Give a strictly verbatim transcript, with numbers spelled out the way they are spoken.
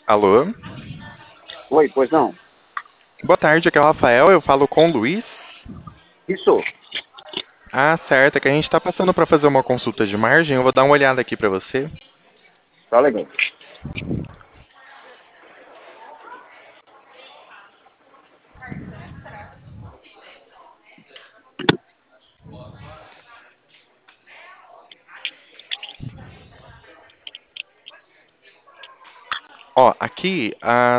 Alô? Oi, pois não. Boa tarde, aqui é o Rafael, eu falo com o Luiz. Isso, Ah, certo, é que a gente tá passando para fazer uma consulta de margem, eu vou dar uma olhada aqui para você. tá legal. Ó, aqui a